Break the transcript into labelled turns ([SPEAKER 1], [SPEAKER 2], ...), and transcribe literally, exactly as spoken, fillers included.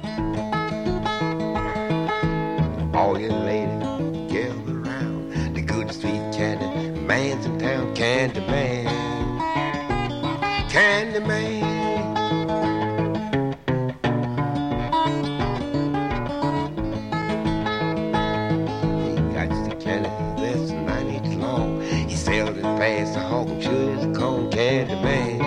[SPEAKER 1] All you ladies gather around. The good street candy man's in town. Candy man, candy man. He got the candy that's nine inches long. He sailed it past the hawk and sure as a cone. Candy man.